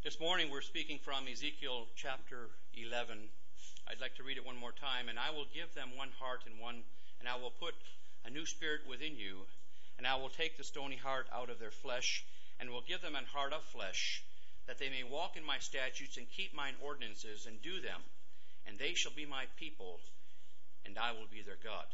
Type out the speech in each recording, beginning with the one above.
This morning we're speaking from Ezekiel chapter 11. I'd like to read it one more time. And I will give them one heart and I will put a new spirit within you, and I will take the stony heart out of their flesh, and will give them an heart of flesh, that they may walk in my statutes and keep mine ordinances and do them, and they shall be my people, and I will be their God.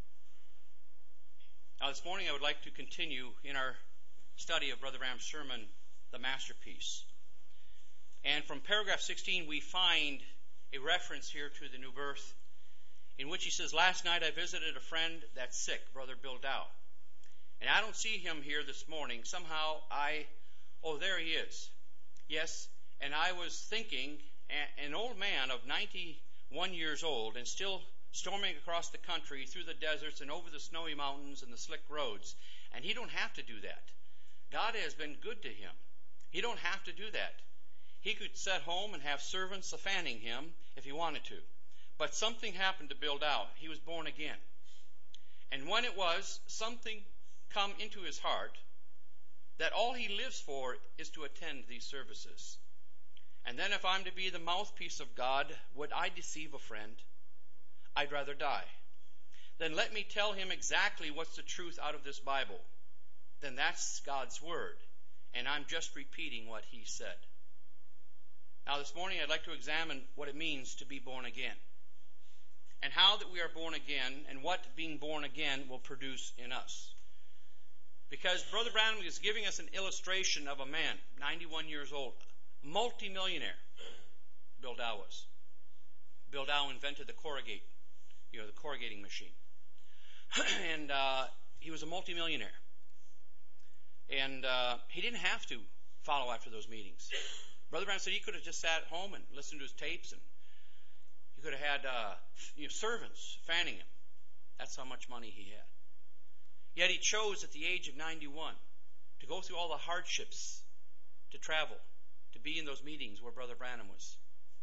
Now this morning I would like to continue in our study of Brother Branham's sermon, The Masterpiece. And from paragraph 16 we find a reference here to the new birth, in which he says, "Last night I visited a friend that's sick, Brother Bill Dow. And I don't see him here this morning. Somehow there he is. Yes, and I was thinking, an old man of 91 years old and still storming across the country through the deserts and over the snowy mountains and the slick roads. And he don't have to do that. God has been good to him. He don't have to do that. He could sit home and have servants fanning him if he wanted to. But something happened to Bill Dow. He was born again. And when it was, something come into his heart that all he lives for is to attend these services. And then if I'm to be the mouthpiece of God, would I deceive a friend? I'd rather die. Then let me tell him exactly what's the truth out of this Bible. Then that's God's word. And I'm just repeating what he said." Now this morning I'd like to examine what it means to be born again, and how that we are born again, and what being born again will produce in us. Because Brother Branham is giving us an illustration of a man, 91 years old, multimillionaire. Bill Dow was. Bill Dow invented the corrugate, the corrugating machine. And he was a multimillionaire. And he didn't have to follow after those meetings. Brother Branham said he could have just sat at home and listened to his tapes, and he could have had servants fanning him. That's how much money he had. Yet he chose at the age of 91 to go through all the hardships, to travel, to be in those meetings where Brother Branham was.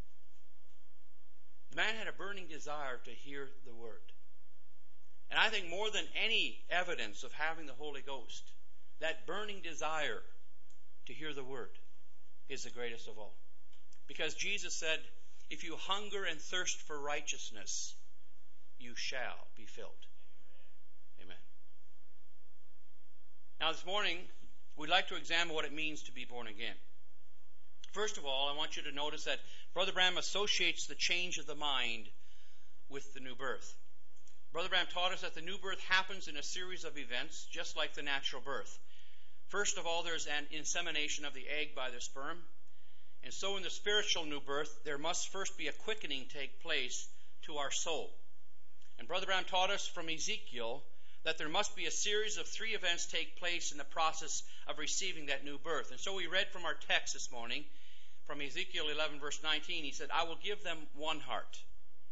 The man had a burning desire to hear the word. And I think more than any evidence of having the Holy Ghost, that burning desire to hear the word is the greatest of all. Because Jesus said, "If you hunger and thirst for righteousness, you shall be filled." Amen. Now this morning, we'd like to examine what it means to be born again. First of all, I want you to notice that Brother Branham associates the change of the mind with the new birth. Brother Branham taught us that the new birth happens in a series of events, just like the natural birth. First of all, there's an insemination of the egg by the sperm. And so in the spiritual new birth, there must first be a quickening take place to our soul. And Brother Branham taught us from Ezekiel that there must be a series of 3 events take place in the process of receiving that new birth. And so we read from our text this morning, from Ezekiel 11 verse 19, he said, "I will give them one heart,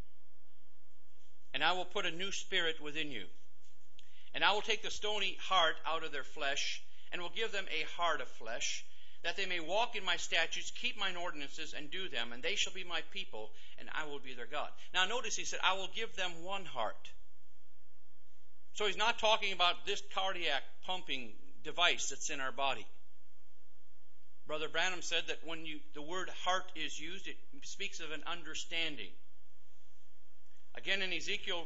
and I will put a new spirit within you. And I will take the stony heart out of their flesh, and will give them a heart of flesh, that they may walk in my statutes, keep mine ordinances, and do them, and they shall be my people, and I will be their God." Now notice he said, "I will give them one heart." So he's not talking about this cardiac pumping device that's in our body. Brother Branham said that when the word heart is used, it speaks of an understanding. Again in Ezekiel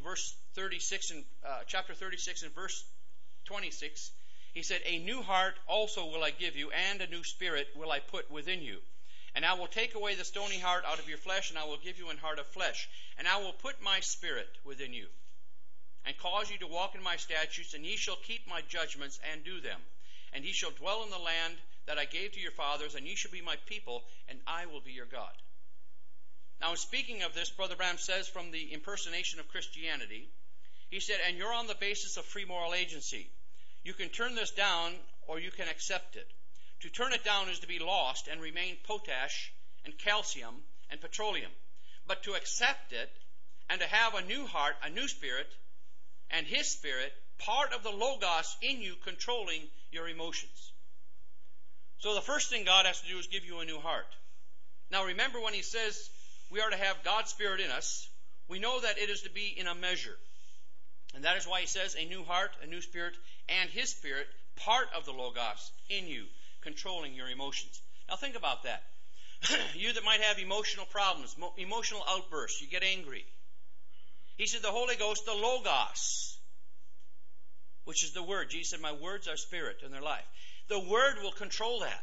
chapter 36 and verse 26, he said, "A new heart also will I give you, and a new spirit will I put within you. And I will take away the stony heart out of your flesh, and I will give you an heart of flesh. And I will put my spirit within you, and cause you to walk in my statutes, and ye shall keep my judgments and do them. And ye shall dwell in the land that I gave to your fathers, and ye shall be my people, and I will be your God." Now, in speaking of this, Brother Branham says from the impersonation of Christianity, he said, "And you're on the basis of free moral agency. You can turn this down or you can accept it. To turn it down is to be lost and remain potash and calcium and petroleum. But to accept it and to have a new heart, a new spirit, and His Spirit, part of the Logos in you controlling your emotions." So the first thing God has to do is give you a new heart. Now remember when he says we are to have God's Spirit in us, we know that it is to be in a measure. And that is why he says a new heart, a new spirit, and His Spirit, part of the Logos in you, controlling your emotions. Now think about that. You that might have emotional problems, emotional outbursts, you get angry. He said the Holy Ghost, the Logos, which is the Word. Jesus said, my words are spirit and they're life. The Word will control that.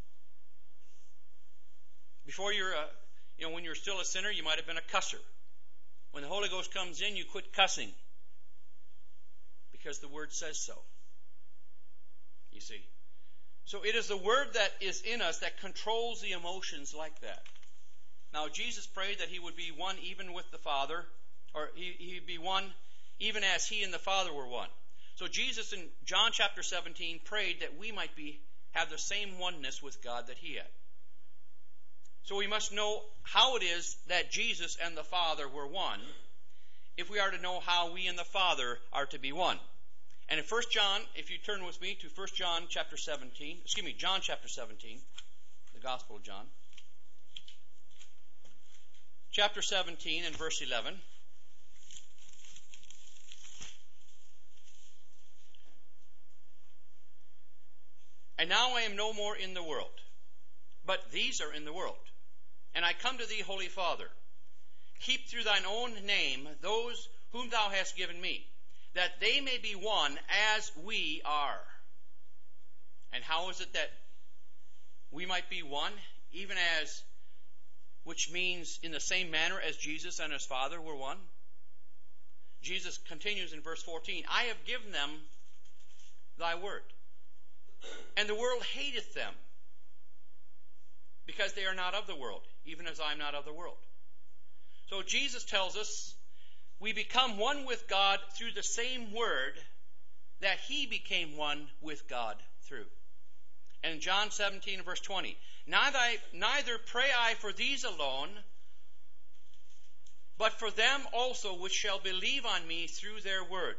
Before when you're still a sinner, you might have been a cusser. When the Holy Ghost comes in, you quit cussing. Because the Word says so. You see. So it is the Word that is in us that controls the emotions like that. Now Jesus prayed that He would be one even with the Father, or He would be one even as He and the Father were one. So Jesus in John chapter 17 prayed that we might have the same oneness with God that He had. So we must know how it is that Jesus and the Father were one, if we are to know how we and the Father are to be one. And in 1 John, if you turn with me to John chapter 17, the Gospel of John. Chapter 17 and verse 11. And now I am no more in the world, but these are in the world. And I come to thee, Holy Father. Keep through thine own name those whom thou hast given me, that they may be one as we are. And how is it that we might be one, even as, which means in the same manner as Jesus and His Father were one? Jesus continues in verse 14, I have given them thy word, and the world hateth them, because they are not of the world, even as I am not of the world. So Jesus tells us we become one with God through the same word that He became one with God through. And in John 17 verse 20, neither pray I for these alone, but for them also which shall believe on me through their word,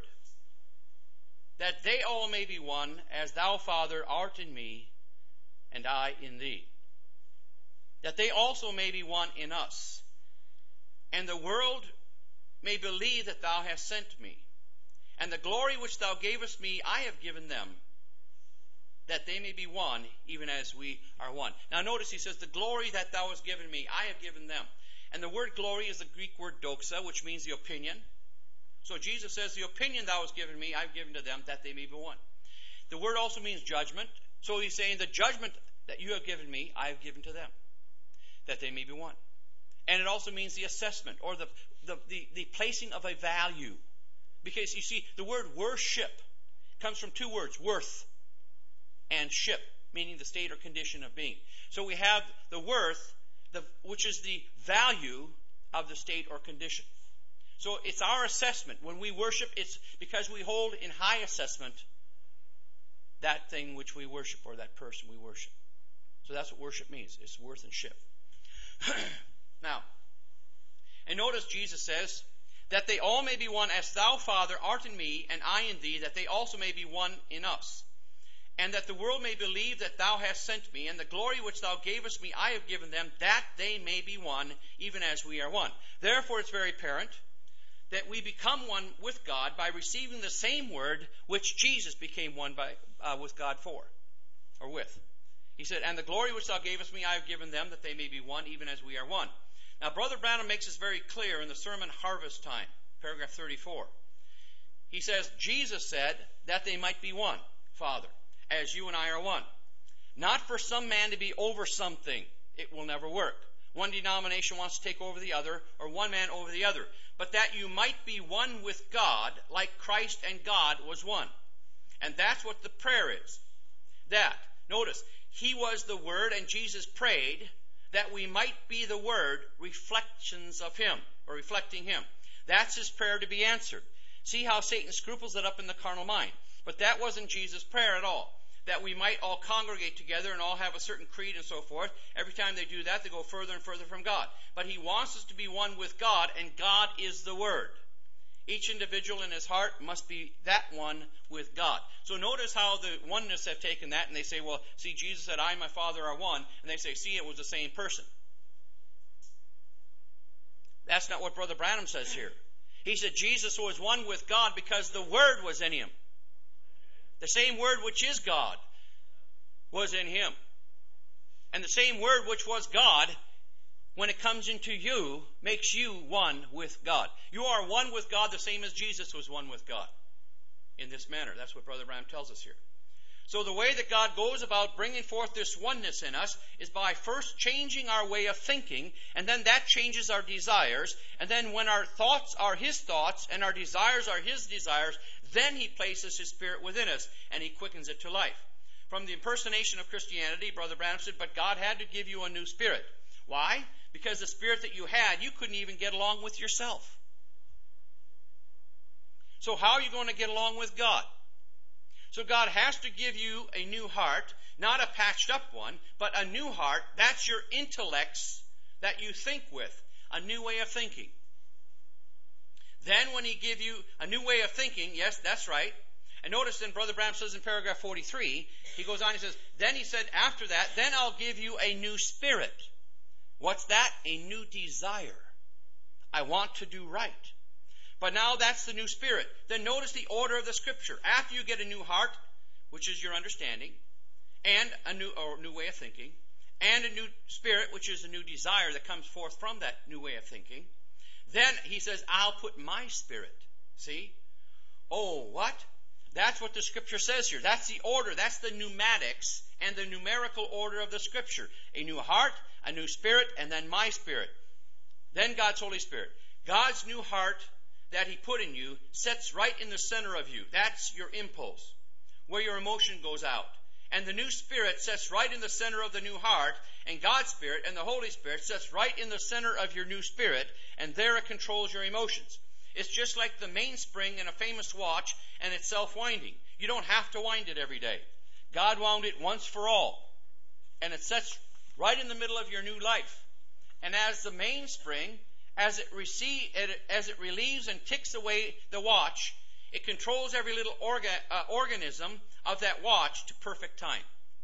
that they all may be one, as thou, Father, art in me, and I in thee. That they also may be one in us, and the world may believe that thou hast sent me. And the glory which thou gavest me I have given them, that they may be one, even as we are one. Now notice he says, the glory that thou hast given me, I have given them. And the word glory is the Greek word doxa, which means the opinion. So Jesus says, the opinion thou hast given me, I have given to them, that they may be one. The word also means judgment. So he's saying, the judgment that you have given me, I have given to them, that they may be one. And it also means the assessment, or the placing of a value. Because you see, the word worship comes from two words, worth and ship, meaning the state or condition of being. So we have the worth, which is the value of the state or condition. So it's our assessment. When we worship, it's because we hold in high assessment that thing which we worship, or that person we worship. So that's what worship means. It's worth and ship. Now, and notice Jesus says, that they all may be one, as thou, Father, art in me, and I in thee, that they also may be one in us. And that the world may believe that thou hast sent me, and the glory which thou gavest me I have given them, that they may be one, even as we are one. Therefore it's very apparent that we become one with God by receiving the same word which Jesus became one with God for, or with. He said, and the glory which thou gavest me I have given them, that they may be one, even as we are one. Now, Brother Branham makes this very clear in the sermon Harvest Time, paragraph 34. He says, Jesus said that they might be one, Father, as you and I are one. Not for some man to be over something. It will never work. One denomination wants to take over the other, or one man over the other. But that you might be one with God, like Christ and God was one. And that's what the prayer is. That, notice, He was the Word, and Jesus prayed that we might be the Word, reflections of Him, or reflecting Him. That's His prayer to be answered. See how Satan scruples it up in the carnal mind. But that wasn't Jesus' prayer at all. That we might all congregate together and all have a certain creed and so forth. Every time they do that, they go further and further from God. But He wants us to be one with God, and God is the Word. Each individual in his heart must be that one with God. So notice how the oneness have taken that, and they say, well, see, Jesus said, I and my Father are one. And they say, see, it was the same person. That's not what Brother Branham says here. He said Jesus was one with God because the Word was in Him. The same Word which is God was in Him. And the same Word which was God, when it comes into you, makes you one with God. You are one with God the same as Jesus was one with God. In this manner. That's what Brother Branham tells us here. So the way that God goes about bringing forth this oneness in us is by first changing our way of thinking, and then that changes our desires, and then when our thoughts are His thoughts and our desires are His desires, then He places His Spirit within us and He quickens it to life. From the impersonation of Christianity, Brother Branham said, but God had to give you a new spirit. Why? Because the spirit that you had, you couldn't even get along with yourself. So how are you going to get along with God? So God has to give you a new heart, not a patched up one, but a new heart. That's your intellects that you think with, a new way of thinking. Then when He give you a new way of thinking, yes, that's right. And notice then Brother Branham says in paragraph 43, he goes on, he says, then he said, after that, then I'll give you a new spirit. What's that? A new desire. I want to do right. But now that's the new spirit. Then notice the order of the Scripture. After you get a new heart, which is your understanding, and a new way of thinking, and a new spirit, which is a new desire that comes forth from that new way of thinking, then he says, I'll put my spirit. See? Oh, what? That's what the Scripture says here. That's the order. That's the pneumatics and the numerical order of the Scripture. A new heart, a new spirit, and then my spirit. Then God's Holy Spirit. God's new heart that He put in you sets right in the center of you. That's your impulse, where your emotion goes out. And the new spirit sets right in the center of the new heart, and God's Spirit and the Holy Spirit sets right in the center of your new spirit, and there it controls your emotions. It's just like the mainspring in a famous watch, and it's self-winding. You don't have to wind it every day. God wound it once for all, and it sets right in the middle of your new life. And as the mainspring, as it relieves and ticks away the watch, it controls every little organism of that watch to perfect time.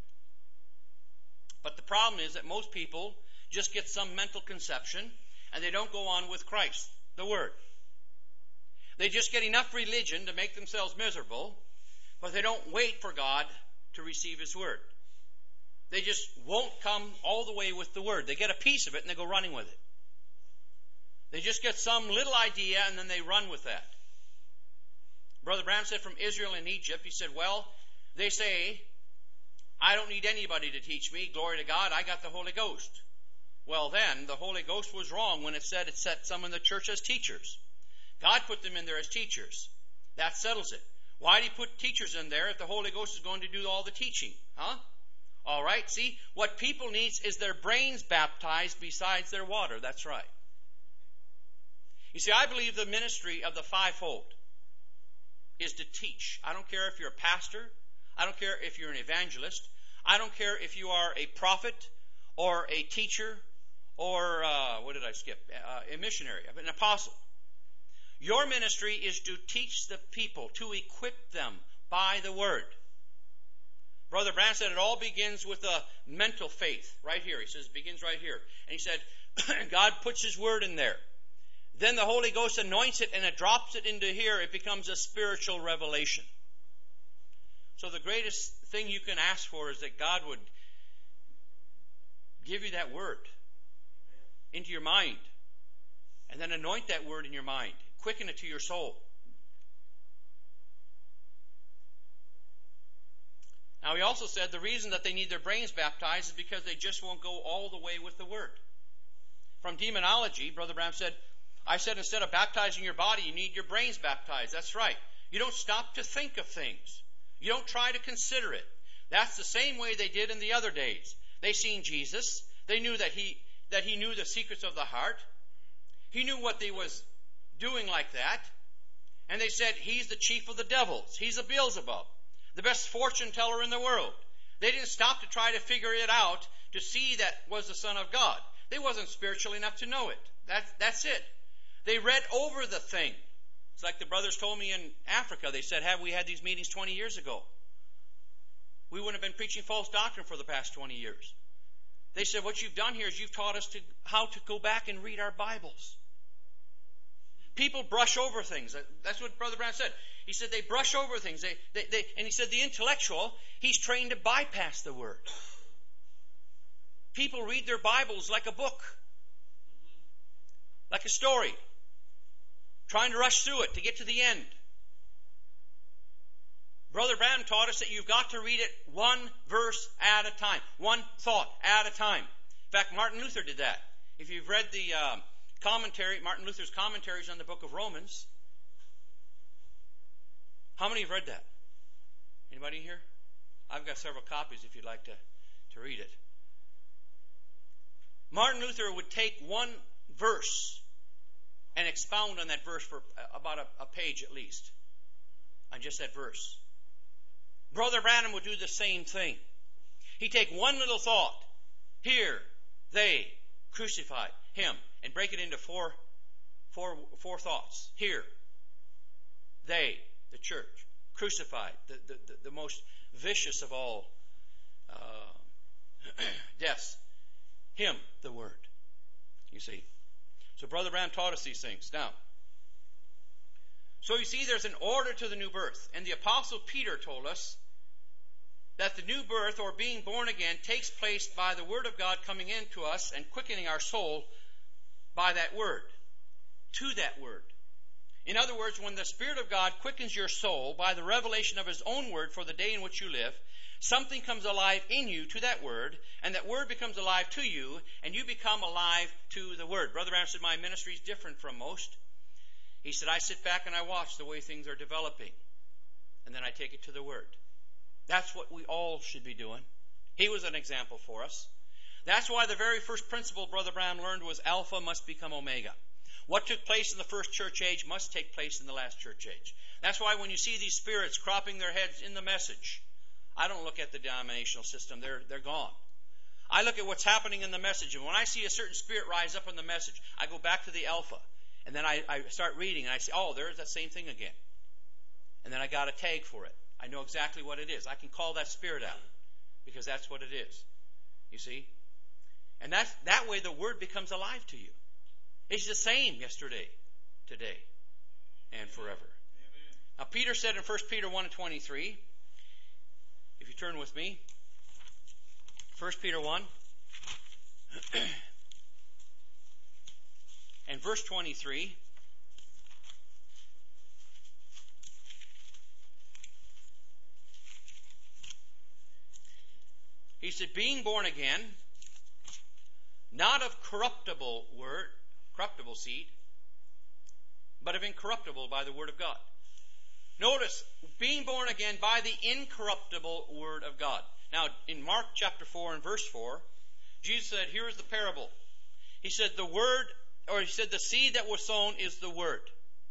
But the problem is that most people just get some mental conception, and they don't go on with Christ, the Word. They just get enough religion to make themselves miserable, but they don't wait for God to receive His Word. They just won't come all the way with the Word. They get a piece of it and they go running with it. They just get some little idea and then they run with that. Brother Branham said from Israel and Egypt, he said, well, they say, I don't need anybody to teach me. Glory to God, I got the Holy Ghost. Well then, the Holy Ghost was wrong when it said it set some in the church as teachers. God put them in there as teachers. That settles it. Why did He put teachers in there if the Holy Ghost is going to do all the teaching? Huh? All right, see, what people need is their brains baptized besides their water. That's right. You see, I believe the ministry of the fivefold is to teach. I don't care if you're a pastor. I don't care if you're an evangelist. I don't care if you are a prophet or a teacher or, a missionary, an apostle. Your ministry is to teach the people, to equip them by the Word. Brother Branham said it all begins with a mental faith. Right here. He says it begins right here. And he said, God puts His Word in there. Then the Holy Ghost anoints it and it drops it into here. It becomes a spiritual revelation. So the greatest thing you can ask for is that God would give you that Word into your mind. And then anoint that Word in your mind. Quicken it to your soul. Now he also said the reason that they need their brains baptized is because they just won't go all the way with the Word. From demonology, Brother Branham said, I said instead of baptizing your body, you need your brains baptized. That's right. You don't stop to think of things. You don't try to consider it. That's the same way they did in the other days. They seen Jesus. They knew that he knew the secrets of the heart. He knew what they was doing like that. And they said, He's the chief of the devils. He's a Beelzebub, the best fortune teller in the world. They didn't stop to try to figure it out to see that was the Son of God. They wasn't spiritual enough to know it. That's it. They read over the thing. It's like the brothers told me in Africa. They said, have we had these meetings 20 years ago? We wouldn't have been preaching false doctrine for the past 20 years. They said, what you've done here is you've taught us how to go back and read our Bibles. People brush over things. That's what Brother Branham said. He said they brush over things. And he said the intellectual, he's trained to bypass the Word. People read their Bibles like a book, like a story, trying to rush through it to get to the end. Brother Branham taught us that you've got to read it one verse at a time, one thought at a time. In fact, Martin Luther did that. If you've read the Martin Luther's commentaries on the book of Romans, how many have read that? Anybody here? I've got several copies if you'd like to read it. Martin Luther would take one verse and expound on that verse for about a page at least, on just that verse. Brother Branham would do the same thing. He'd take one little thought, here, they crucified him, and break it into four thoughts. Here, they, the church, crucified, the most vicious of all deaths. Him, the Word. You see. So Brother Branham taught us these things. Now, so you see there's an order to the new birth. And the Apostle Peter told us that the new birth, or being born again, takes place by the Word of God coming into us and quickening our soul by that Word, to that Word. In other words, when the Spirit of God quickens your soul by the revelation of His own Word for the day in which you live, something comes alive in you to that Word, and that Word becomes alive to you, and you become alive to the Word. Brother Branham said, my ministry is different from most. He said, I sit back and I watch the way things are developing, and then I take it to the Word. That's what we all should be doing. He was an example for us. That's why the very first principle Brother Branham learned was Alpha must become Omega. What took place in the first church age must take place in the last church age. That's why when you see these spirits cropping their heads in the message, I don't look at the denominational system. They're gone. I look at what's happening in the message. And when I see a certain spirit rise up in the message, I go back to the Alpha. And then I start reading and I say, oh, there's that same thing again. And then I got a tag for it. I know exactly what it is. I can call that spirit out because that's what it is. You see? And that way the Word becomes alive to you. It's the same yesterday, today, and forever. Amen. Now Peter said in 1 Peter 1:23, if you turn with me, 1 Peter 1, and verse 23, he said, being born again, not of corruptible seed, but of incorruptible by the Word of God. Notice, being born again by the incorruptible Word of God. Now, in Mark chapter 4 and verse 4, Jesus said, here is the parable. He said, the seed that was sown is the Word.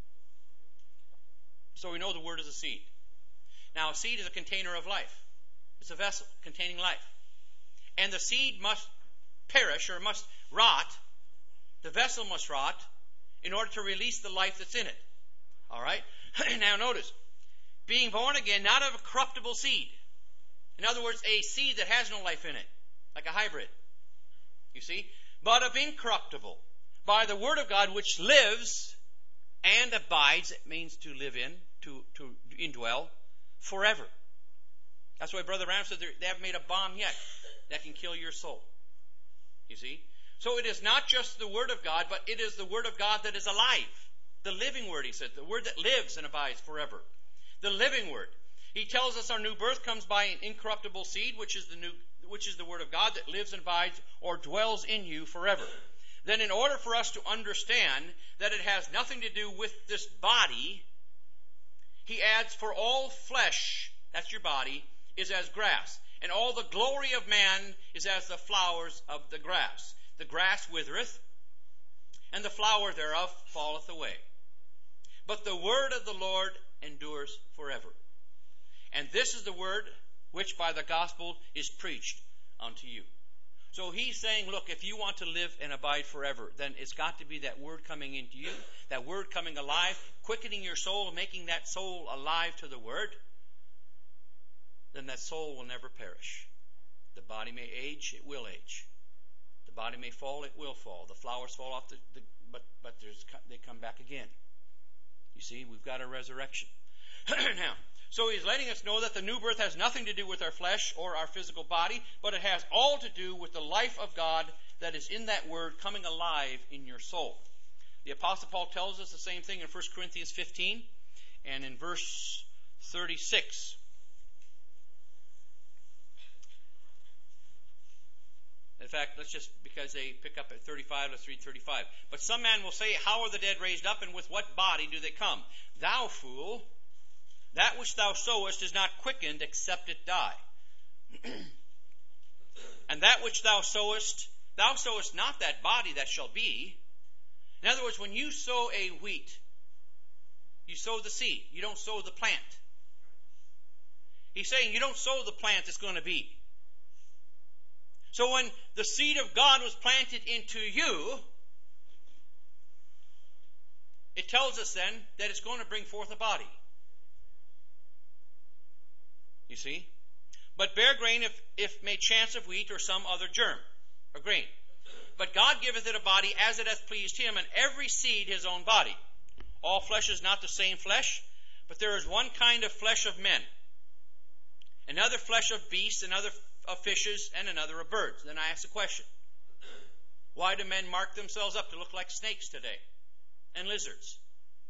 So we know the Word is a seed. Now, a seed is a container of life. It's a vessel containing life. And the seed must perish or must rot. The vessel must rot in order to release the life that's in it. All right? Now notice, being born again, not of a corruptible seed. In other words, a seed that has no life in it, like a hybrid. You see? But of incorruptible, by the Word of God, which lives and abides. It means to live in, to indwell, forever. That's why Brother Branham said they haven't made a bomb yet that can kill your soul. You see? So it is not just the Word of God, but it is the Word of God that is alive. The living Word, he said. The Word that lives and abides forever. The living Word. He tells us our new birth comes by an incorruptible seed, which is the Word of God that lives and abides or dwells in you forever. Then in order for us to understand that it has nothing to do with this body, he adds, for all flesh, that's your body, is as grass. And all the glory of man is as the flowers of the grass. The grass withereth, and the flower thereof falleth away. But the word of the Lord endures forever. And this is the word which by the gospel is preached unto you. So he's saying, look, if you want to live and abide forever, then it's got to be that word coming into you, that word coming alive, quickening your soul, making that soul alive to the word. Then that soul will never perish. The body may age, it will age. The body may fall, it will fall. The flowers fall off, but they come back again. You see, we've got a resurrection. Now, So he's letting us know that the new birth has nothing to do with our flesh or our physical body, but it has all to do with the life of God that is in that word coming alive in your soul. The Apostle Paul tells us the same thing in 1 Corinthians 15 and in verse 36. In fact, because they pick up at 35, let's read 35. But some man will say, how are the dead raised up, and with what body do they come? Thou fool, that which thou sowest is not quickened except it die. And that which thou sowest not that body that shall be. In other words, when you sow a wheat, you sow the seed. You don't sow the plant. He's saying you don't sow the plant that's going to be. So when the seed of God was planted into you, it tells us then that it's going to bring forth a body. You see? But bear grain if may chance of wheat or some other germ, or grain. But God giveth it a body as it hath pleased him, and every seed his own body. All flesh is not the same flesh, but there is one kind of flesh of men, another flesh of beasts, another of fishes, and another of birds. Then I ask the question, why do men mark themselves up to look like snakes today and lizards?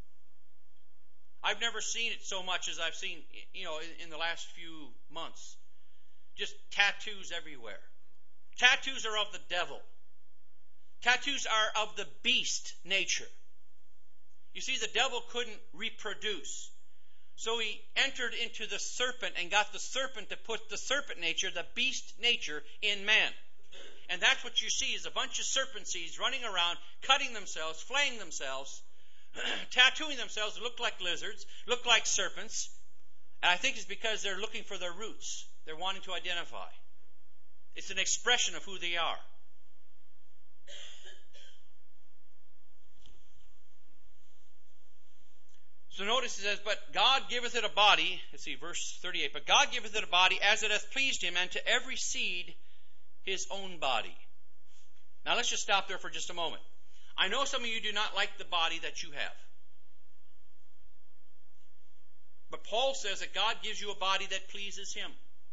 I've never seen it so much as I've seen, in the last few months. Just tattoos everywhere. Tattoos are of the devil. Tattoos are of the beast nature. You see, the devil couldn't reproduce. So he entered into the serpent and got the serpent to put the serpent nature, the beast nature, in man. And that's what you see is a bunch of serpent seeds running around, cutting themselves, flaying themselves, tattooing themselves to look like lizards, look like serpents. And I think it's because they're looking for their roots. They're wanting to identify. It's an expression of who they are. So notice it says, but God giveth it a body, let's see, verse 38, but God giveth it a body as it hath pleased him, and to every seed his own body. Now let's just stop there for just a moment. I know some of you do not like the body that you have. But Paul says that God gives you a body that pleases him.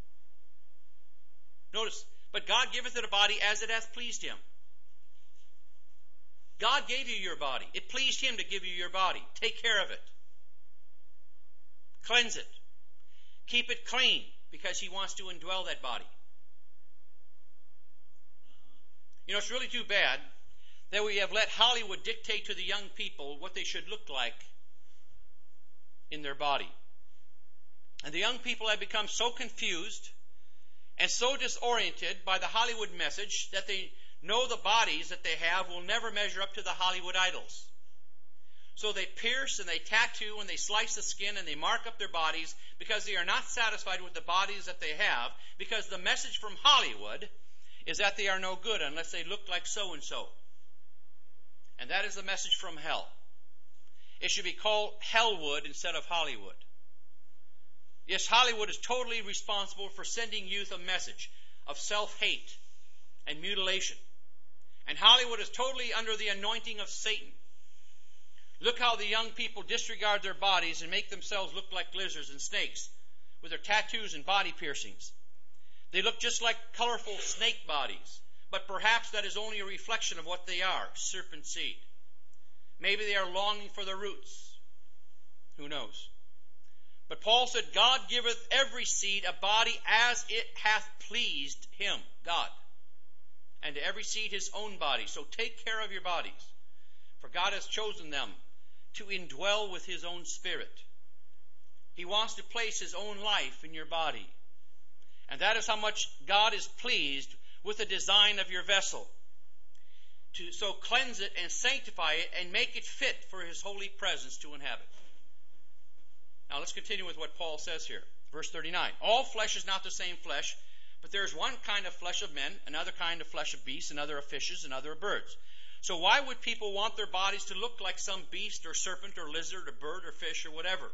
Notice, but God giveth it a body as it hath pleased him. God gave you your body. It pleased him to give you your body. Take care of it. Cleanse it. Keep it clean because he wants to indwell that body. It's really too bad that we have let Hollywood dictate to the young people what they should look like in their body. And the young people have become so confused and so disoriented by the Hollywood message that they know the bodies that they have will never measure up to the Hollywood idols. So they pierce and they tattoo and they slice the skin and they mark up their bodies because they are not satisfied with the bodies that they have, because the message from Hollywood is that they are no good unless they look like so-and-so. And that is the message from hell. It should be called Hellwood instead of Hollywood. Yes, Hollywood is totally responsible for sending youth a message of self-hate and mutilation. And Hollywood is totally under the anointing of Satan. Look how the young people disregard their bodies and make themselves look like lizards and snakes with their tattoos and body piercings. They look just like colorful snake bodies, but perhaps that is only a reflection of what they are, serpent seed. Maybe they are longing for their roots. Who knows? But Paul said, God giveth every seed a body as it hath pleased him, God. And to every seed his own body. So take care of your bodies. For God has chosen them to indwell with his own spirit. He wants to place his own life in your body. And that is how much God is pleased with the design of your vessel. So cleanse it and sanctify it and make it fit for his holy presence to inhabit. Now let's continue with what Paul says here. Verse 39. All flesh is not the same flesh, but there is one kind of flesh of men, another kind of flesh of beasts, another of fishes, another of birds. So why would people want their bodies to look like some beast or serpent or lizard or bird or fish or whatever?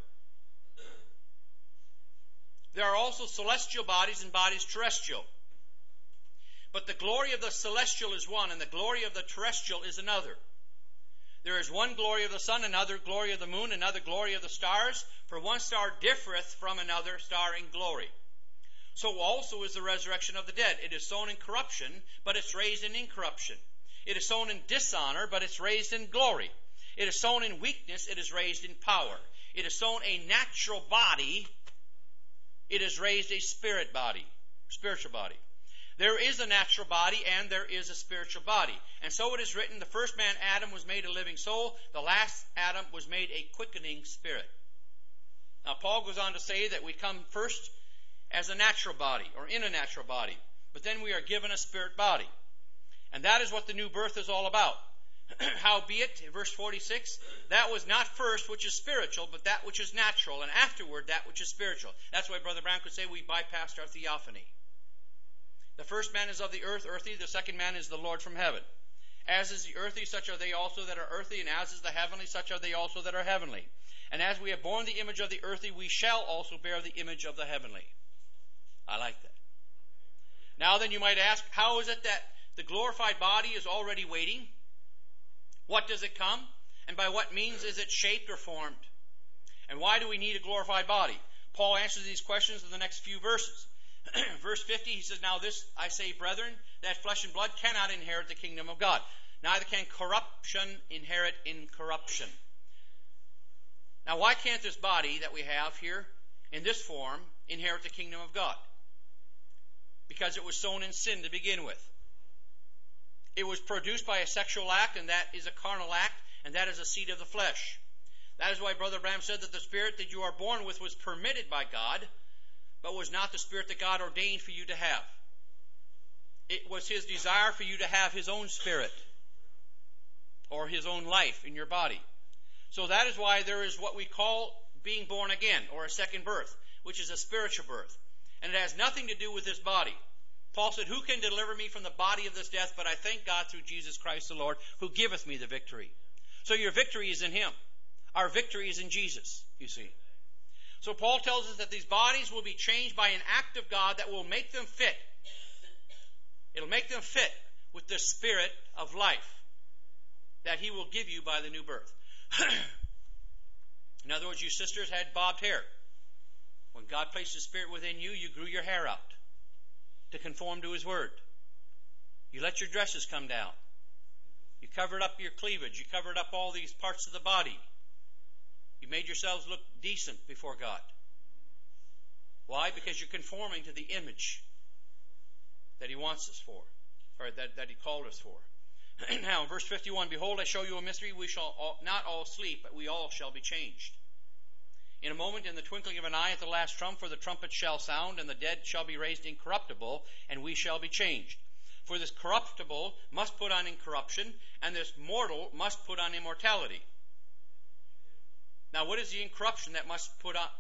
There are also celestial bodies and bodies terrestrial. But the glory of the celestial is one, and the glory of the terrestrial is another. There is one glory of the sun, another glory of the moon, another glory of the stars. For one star differeth from another star in glory. So also is the resurrection of the dead. It is sown in corruption, but it's raised in incorruption. It is sown in dishonor, but it's raised in glory. It is sown in weakness, it is raised in power. It is sown a natural body, it is raised a spirit body, spiritual body. There is a natural body and there is a spiritual body. And so it is written, the first man, Adam, was made a living soul. The last Adam was made a quickening spirit. Now Paul goes on to say that we come first as a natural body, or in a natural body. But then we are given a spirit body. And that is what the new birth is all about. Howbeit, verse 46, that was not first which is spiritual, but that which is natural, and afterward that which is spiritual. That's why Brother Branham could say we bypassed our theophany. The first man is of the earth, earthy. The second man is the Lord from heaven. As is the earthy, such are they also that are earthy, and as is the heavenly, such are they also that are heavenly. And as we have borne the image of the earthy, we shall also bear the image of the heavenly. I like that. Now then you might ask, how is it that the glorified body is already waiting? What does it come? And by what means is it shaped or formed? And why do we need a glorified body? Paul answers these questions in the next few verses. Verse 50, he says, now this I say, brethren, that flesh and blood cannot inherit the kingdom of God. Neither can corruption inherit incorruption. Now why can't this body that we have here, in this form, inherit the kingdom of God? Because it was sown in sin to begin with. It was produced by a sexual act, and that is a carnal act, and that is a seed of the flesh. That is why Brother Branham said that the spirit that you are born with was permitted by God, but was not the spirit that God ordained for you to have. It was His desire for you to have His own spirit, or His own life in your body. So that is why there is what we call being born again, or a second birth, which is a spiritual birth. And it has nothing to do with this body. Paul said, who can deliver me from the body of this death? But I thank God through Jesus Christ the Lord, who giveth me the victory. So your victory is in Him. Our victory is in Jesus, you see. So Paul tells us that these bodies will be changed by an act of God that will make them fit. It'll make them fit with the spirit of life that He will give you by the new birth. In other words, you sisters had bobbed hair. When God placed His Spirit within you, you grew your hair out to conform to His Word. You let your dresses come down. You covered up your cleavage. You covered up all these parts of the body. You made yourselves look decent before God. Why? Because you're conforming to the image that He wants us for, or that He called us for. Now, in verse 51, behold, I show you a mystery. We shall not all sleep, but we all shall be changed. In a moment, in the twinkling of an eye, at the last trump, for the trumpet shall sound, and the dead shall be raised incorruptible, and we shall be changed. For this corruptible must put on incorruption, and this mortal must put on immortality. Now, what is the incorruption that must put on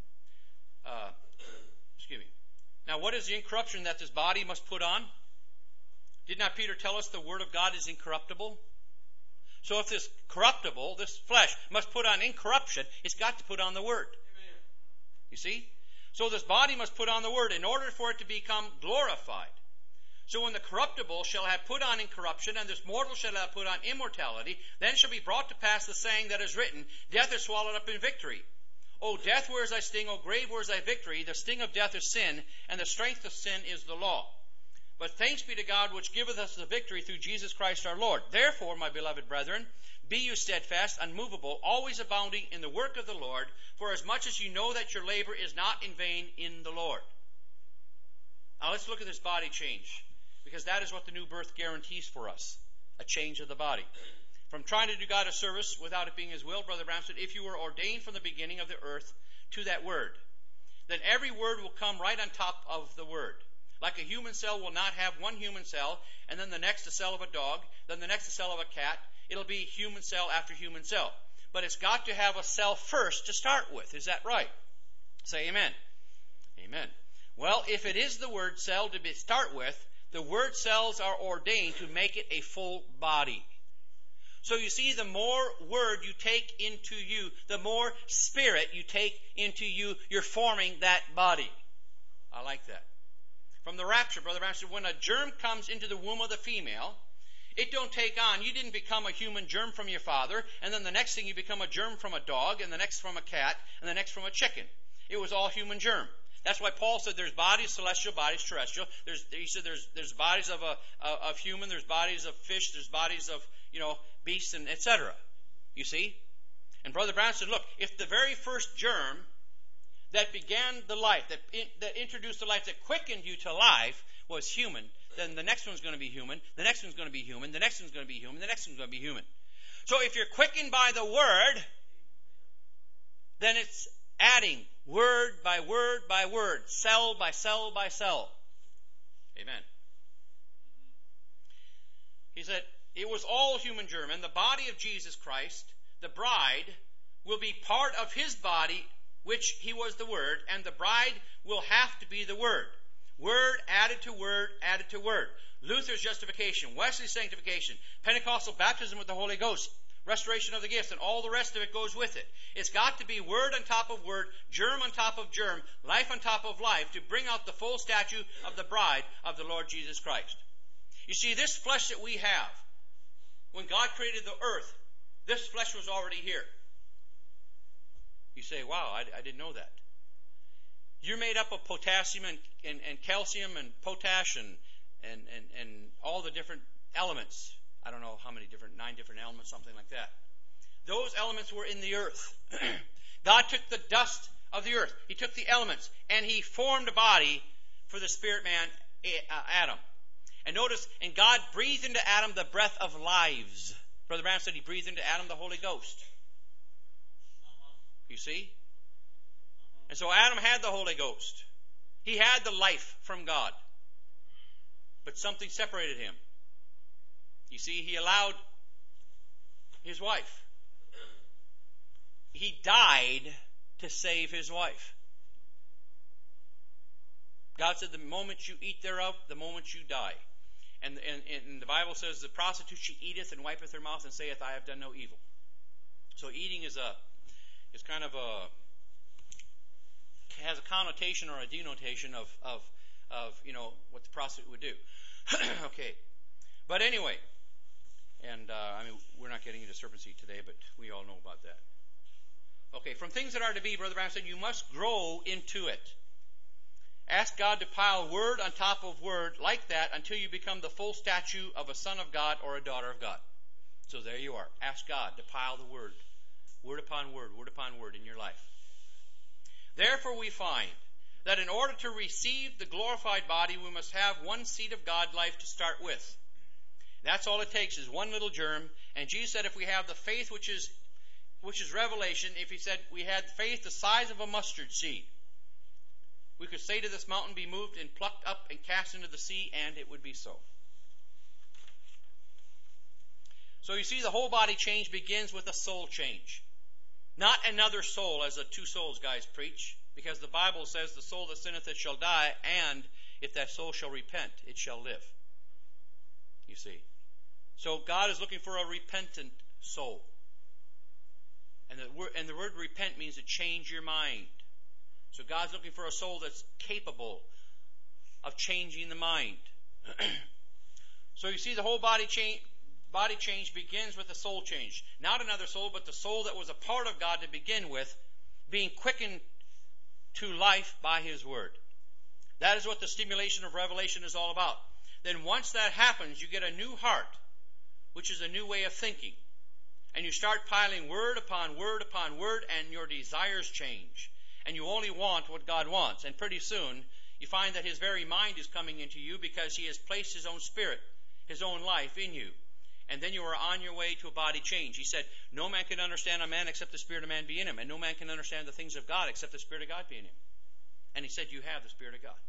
Now, what is the incorruption that this body must put on? Did not Peter tell us the Word of God is incorruptible? So if this corruptible, this flesh, must put on incorruption, it's got to put on the Word. Amen. You see? So this body must put on the Word in order for it to become glorified. So when the corruptible shall have put on incorruption, and this mortal shall have put on immortality, then shall be brought to pass the saying that is written, death is swallowed up in victory. O death, where is thy sting? O grave, where is thy victory? The sting of death is sin, and the strength of sin is the law. But thanks be to God which giveth us the victory through Jesus Christ our Lord. Therefore, my beloved brethren, be you steadfast, unmovable, always abounding in the work of the Lord, for as much as you know that your labor is not in vain in the Lord. Now let's look at this body change, because that is what the new birth guarantees for us, a change of the body. From trying to do God a service without it being His will, Brother Branham said, if you were ordained from the beginning of the earth to that word, then every word will come right on top of the word. Like a human cell will not have one human cell, and then the next a cell of a dog, then the next a cell of a cat. It'll be human cell after human cell. But it's got to have a cell first to start with. Is that right? Say amen. Amen. Well, if it is the word cell to start with, the word cells are ordained to make it a full body. So you see, the more word you take into you, the more spirit you take into you, you're forming that body. I like that. From the rapture, Brother Branham said, when a germ comes into the womb of the female, It don't take on. You didn't become a human germ from your father, and then the next thing you become a germ from a dog, and the next from a cat, and the next from a chicken. It was all human germ. That's why Paul said there's bodies celestial, bodies terrestrial. He said there's bodies of human, there's bodies of fish, there's bodies of beasts, and etc. You see? And Brother Brown said, look, if the very first germ that began the life, that introduced the life, that quickened you to life was human, then the next one's going to be human, the next one's going to be human, the next one's going to be human, the next one's going to be human. So if you're quickened by the Word, then it's adding word by word by word, cell by cell by cell. Amen. He said, it was all human germ, and the body of Jesus Christ, the bride, will be part of his body, which he was the Word, and the bride will have to be the Word. Word added to word, added to word. Luther's justification, Wesley's sanctification, Pentecostal baptism with the Holy Ghost, restoration of the gifts, and all the rest of it goes with it. It's got to be word on top of word, germ on top of germ, life on top of life to bring out the full statue of the bride of the Lord Jesus Christ. You see, this flesh that we have, when God created the earth, this flesh was already here. You say, wow, I didn't know that. You're made up of potassium and calcium and potash and all the different elements. I don't know how many different, 9 different elements, something like that. Those elements were in the earth. God took the dust of the earth. He took the elements and he formed a body for the spirit man, Adam. And notice, and God breathed into Adam the breath of lives. Brother Branham said he breathed into Adam the Holy Ghost. You see? And so Adam had the Holy Ghost. He had the life from God. But something separated him. You see, he allowed his wife. He died to save his wife. God said, the moment you eat thereof, the moment you die. And the Bible says, the prostitute she eateth and wipeth her mouth and saith, I have done no evil. So eating is kind of has a connotation or a denotation of what the prostitute would do. Okay. But anyway, and we're not getting into serpent seed today, but we all know about that. Okay, from things that are to be, Brother Branham said, you must grow into it. Ask God to pile word on top of word like that until you become the full statue of a son of God or a daughter of God. So there you are. Ask God to pile the word. Word upon word in your life. Therefore we find that in order to receive the glorified body, we must have one seed of God life to start with. That's all it takes is one little germ. And Jesus said if we have the faith which is revelation, if he said we had faith the size of a mustard seed, we could say to this mountain, be moved and plucked up and cast into the sea, and it would be so. So you see, the whole body change begins with a soul change. Not another soul, as the 2 souls guys preach, because the Bible says the soul that sinneth it shall die, and if that soul shall repent, it shall live. You see. So God is looking for a repentant soul. And the word repent means to change your mind. So God's looking for a soul that's capable of changing the mind. So you see, the whole body change begins with a soul change. Not another soul, but the soul that was a part of God to begin with, being quickened to life by His Word. That is what the stimulation of revelation is all about. Then once that happens, you get a new heart, which is a new way of thinking. And you start piling word upon word upon word, and your desires change. And you only want what God wants. And pretty soon, you find that His very mind is coming into you because He has placed His own spirit, His own life in you. And then you are on your way to a body change. He said, no man can understand a man except the Spirit of man be in him. And no man can understand the things of God except the Spirit of God be in him. And He said, you have the Spirit of God.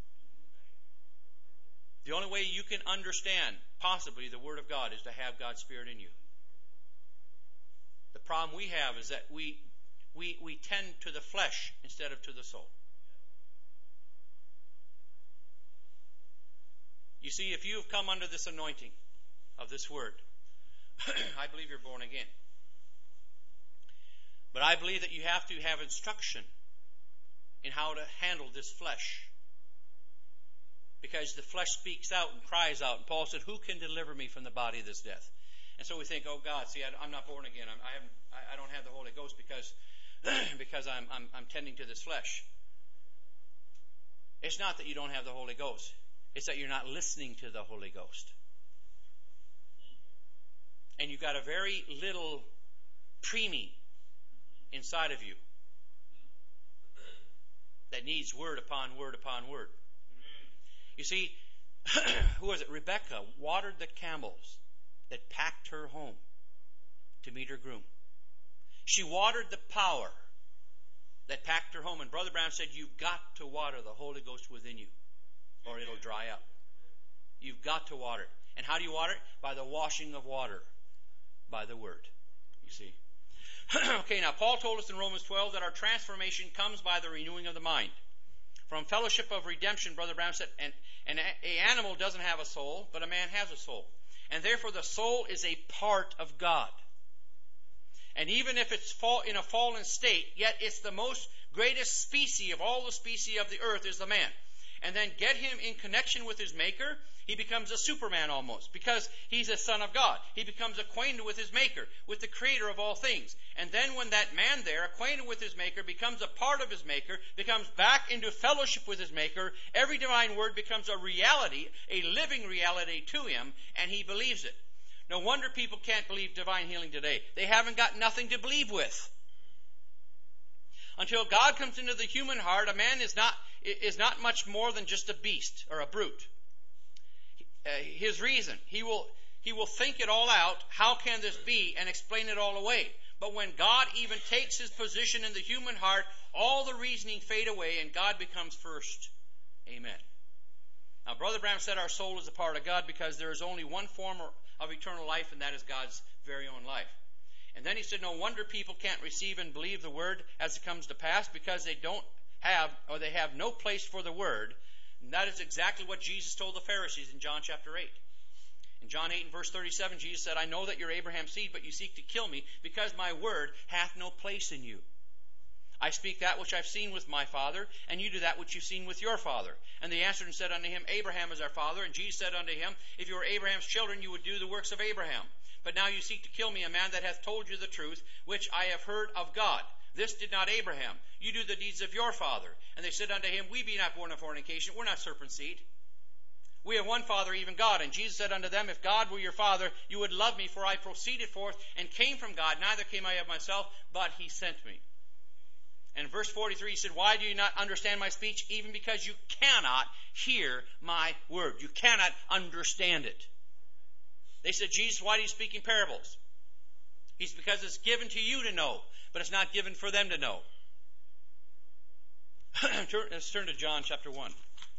The only way you can understand, possibly, the Word of God is to have God's Spirit in you. The problem we have is that we tend to the flesh instead of to the soul. You see, if you have come under this anointing of this word, I believe you're born again. But I believe that you have to have instruction in how to handle this flesh. because the flesh speaks out and cries out. And Paul said, who can deliver me from the body of this death? And so we think, oh God, see, I'm not born again. I don't have the Holy Ghost because I'm tending to this flesh. It's not that you don't have the Holy Ghost. It's that you're not listening to the Holy Ghost. And you've got a very little preemie inside of you that needs word upon word upon word. You see, who was it? Rebecca watered the camels that packed her home to meet her groom. She watered the power that packed her home. And Brother Branham said, you've got to water the Holy Ghost within you, or it'll dry up. You've got to water it. And how do you water it? By the washing of water, by the Word. You see. Okay, now Paul told us in Romans 12 that our transformation comes by the renewing of the mind. From fellowship of redemption, Brother Branham said, an animal doesn't have a soul, but a man has a soul. And therefore the soul is a part of God. And even if it's in a fallen state, yet it's the most greatest species of all the species of the earth is the man. And then get him in connection with his Maker, he becomes a Superman almost, because he's a son of God. He becomes acquainted with his Maker, with the Creator of all things. And then when that man there, acquainted with his Maker, becomes a part of his Maker, becomes back into fellowship with his Maker, every divine word becomes a reality, a living reality to him, and he believes it. No wonder people can't believe divine healing today. They haven't got nothing to believe with. Until God comes into the human heart, a man is not much more than just a beast or a brute. His reason, he will think it all out. How can this be? And explain it all away. But when God even takes his position in the human heart, all the reasoning fade away and God becomes first. Amen. Now, Brother Branham said our soul is a part of God because there is only one form of eternal life, and that is God's very own life. And then he said, no wonder people can't receive and believe the Word as it comes to pass, because they don't have, or they have no place for the Word. And that is exactly what Jesus told the Pharisees in John chapter 8. In John 8 and verse 37, Jesus said, I know that you're Abraham's seed, but you seek to kill me, because my word hath no place in you. I speak that which I've seen with my father, and you do that which you've seen with your father. And they answered and said unto him, Abraham is our father. And Jesus said unto him, if you were Abraham's children, you would do the works of Abraham. But now you seek to kill me, a man that hath told you the truth, which I have heard of God. This did not Abraham. You do the deeds of your father. And they said unto him, we be not born of fornication. We're not serpent seed. We have one Father, even God. And Jesus said unto them, if God were your Father, you would love me, for I proceeded forth and came from God. Neither came I of myself, but he sent me. And verse 43, he said, why do you not understand my speech? Even because you cannot hear my word. You cannot understand it. They said, Jesus, why do you speak in parables? He said, because it's given to you to know, but it's not given for them to know. Let's turn to John chapter 1.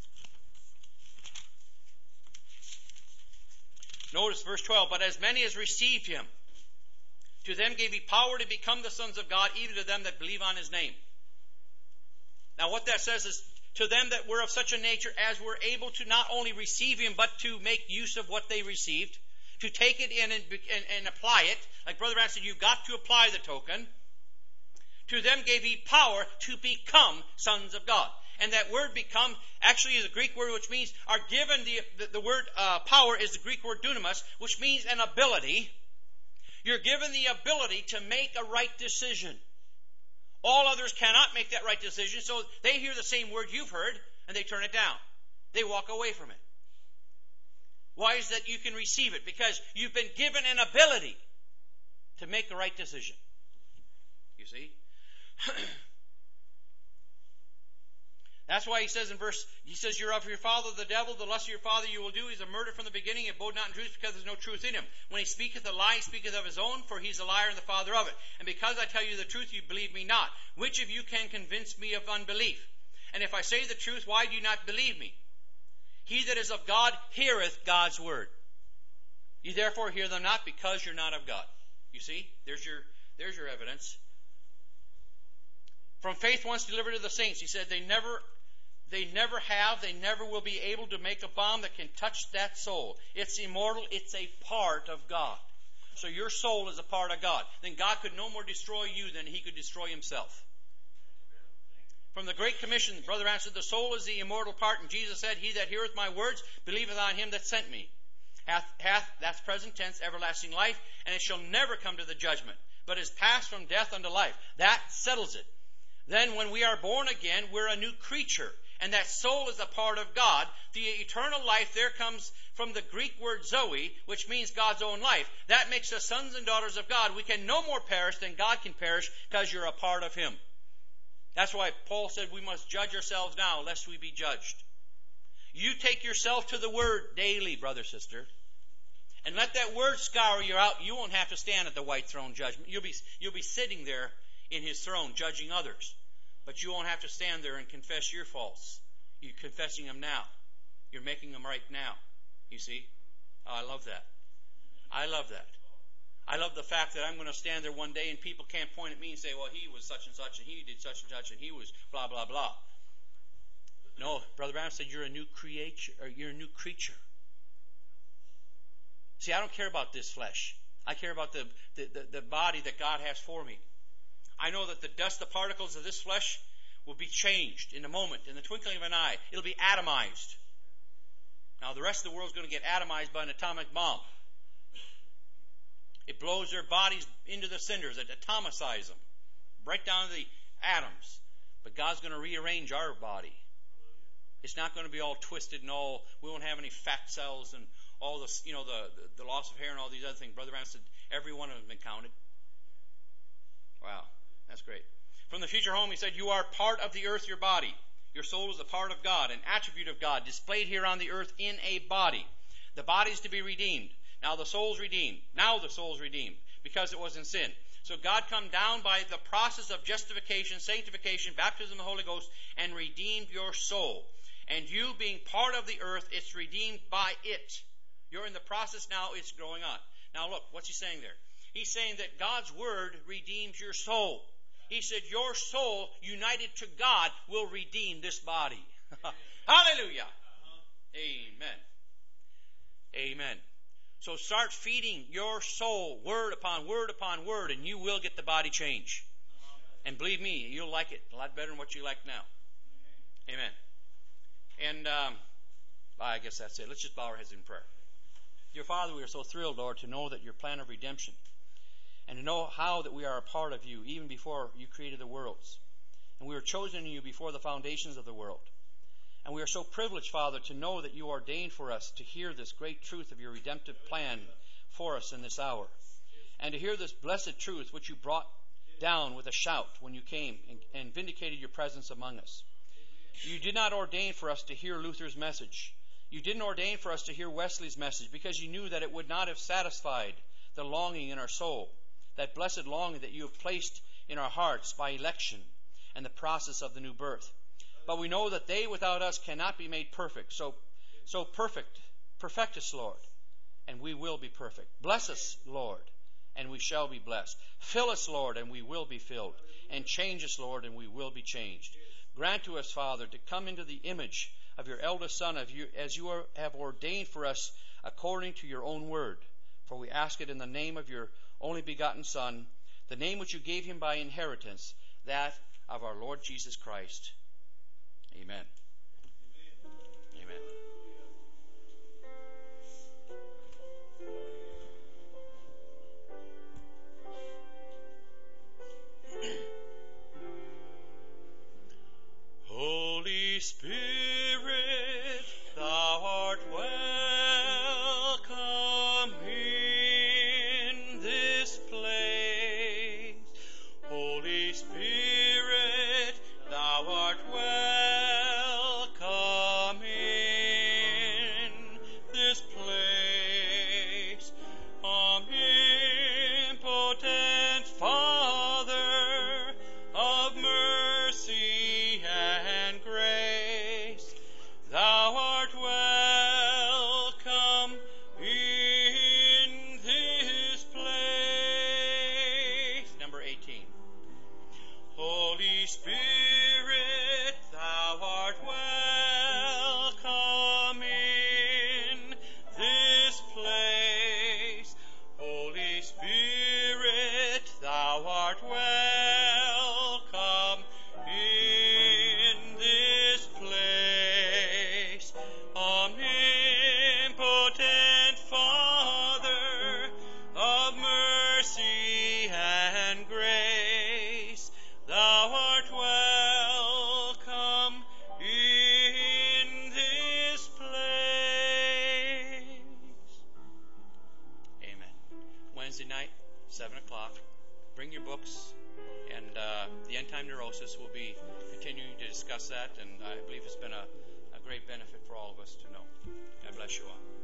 Notice verse 12, but as many as received him, to them gave he power to become the sons of God, even to them that believe on his name. Now what that says is, to them that were of such a nature as were able to not only receive him, but to make use of what they received, to take it in and apply it. Like Brother Branham said, you've got to apply the token. To them gave he power to become sons of God. And that word become actually is a Greek word which means are given the word power is the Greek word dunamis, which means an ability. You're given the ability to make a right decision. All others cannot make that right decision, so they hear the same word you've heard and they turn it down. They walk away from it. Why is that you can receive it? Because you've been given an ability to make a right decision. You see? That's why he says you're of your father the devil, the lust of your father you will do. He's a murderer from the beginning, and abode not in truth, because there's no truth in him. When he speaketh a lie, he speaketh of his own, for he's a liar and the father of it. And because I tell you the truth, you believe me not. Which of you can convince me of unbelief? And if I say the truth, why do you not believe me? He that is of God heareth God's word. You therefore hear them not, because you're not of God. You see? There's your evidence. From faith once delivered to the saints, he said they never will be able to make a bomb that can touch that soul. It's immortal. It's a part of God. So your soul is a part of God. Then God could no more destroy you than he could destroy himself. From the Great Commission, the brother answered, the soul is the immortal part, and Jesus said, he that heareth my words believeth on him that sent me. Hath, that's present tense, everlasting life, and it shall never come to the judgment, but is passed from death unto life. That settles it. Then when we are born again, we're a new creature, and that soul is a part of God. The eternal life there comes from the Greek word zoe, which means God's own life. That makes us sons and daughters of God. We can no more perish than God can perish because you're a part of Him. That's why Paul said we must judge ourselves now, lest we be judged. You take yourself to the Word daily, brother, sister, and let that Word scour you out. You won't have to stand at the white throne judgment. You'll be sitting there in His throne judging others. But you won't have to stand there and confess your faults. You're confessing them now. You're making them right now. You see? Oh, I love that. I love that. I love the fact that I'm going to stand there one day and people can't point at me and say, well, he was such and such, and he did such and such, and he was blah, blah, blah. No, Brother Branham said you're a new creature, or you're a new creature. See, I don't care about this flesh. I care about the body that God has for me. I know that the dust, the particles of this flesh will be changed in a moment, in the twinkling of an eye. It'll be atomized. Now, the rest of the world's going to get atomized by an atomic bomb. It blows their bodies into the cinders. It atomicizes them, right down to the atoms. But God's going to rearrange our body. It's not going to be all twisted and all. We won't have any fat cells and all this, the loss of hair and all these other things. Brother Branham said every one of them has been counted. Wow, that's great. From the future home, he said, you are part of the earth, your body. Your soul is a part of God, an attribute of God, displayed here on the earth in a body. The body is to be redeemed. Now the soul's redeemed. Now the soul's redeemed because it was in sin. So God come down by the process of justification, sanctification, baptism of the Holy Ghost, and redeemed your soul. And you being part of the earth, it's redeemed by it. You're in the process now, it's growing on. Now look, what's he saying there? He's saying that God's Word redeems your soul. He said your soul, united to God, will redeem this body. Hallelujah. Amen. Amen. So start feeding your soul word upon word upon word, and you will get the body change. And believe me, you'll like it a lot better than what you like now. Amen. And I guess that's it. Let's just bow our heads in prayer. Dear Father, we are so thrilled, Lord, to know that your plan of redemption, and to know how that we are a part of you even before you created the worlds. And we were chosen in you before the foundations of the world. And we are so privileged, Father, to know that you ordained for us to hear this great truth of your redemptive plan for us in this hour. And to hear this blessed truth which you brought down with a shout when you came and vindicated your presence among us. You did not ordain for us to hear Luther's message. You didn't ordain for us to hear Wesley's message because you knew that it would not have satisfied the longing in our soul, that blessed longing that you have placed in our hearts by election and the process of the new birth. But we know that they without us cannot be made perfect. So perfect us, Lord, and we will be perfect. Bless us, Lord, and we shall be blessed. Fill us, Lord, and we will be filled. And change us, Lord, and we will be changed. Grant to us, Father, to come into the image of your eldest Son as you have ordained for us according to your own word. For we ask it in the name of your only begotten Son, the name which you gave him by inheritance, that of our Lord Jesus Christ. Amen. Amen. Holy Spirit, thou art welcome in this place. Holy Spirit, thou art welcome night, 7 o'clock. Bring your books, and the End Time Neurosis will be continuing to discuss that, and I believe it's been a great benefit for all of us to know. God bless you all.